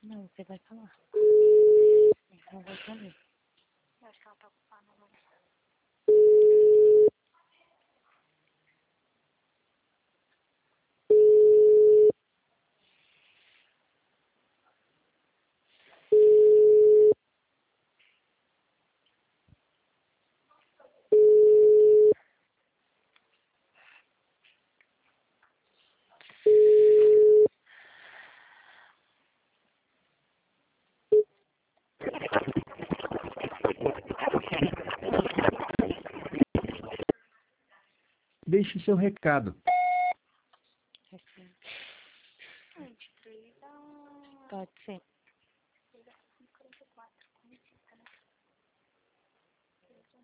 Não, você vai falar. Não vai saber. Eu acho que ela tá ocupada agora. Deixe seu recado.